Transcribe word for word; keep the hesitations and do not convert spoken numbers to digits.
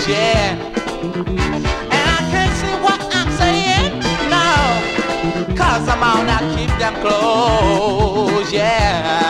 yeah. And I can't see what I'm saying, no, cause I'm on, I keep them close, yeah.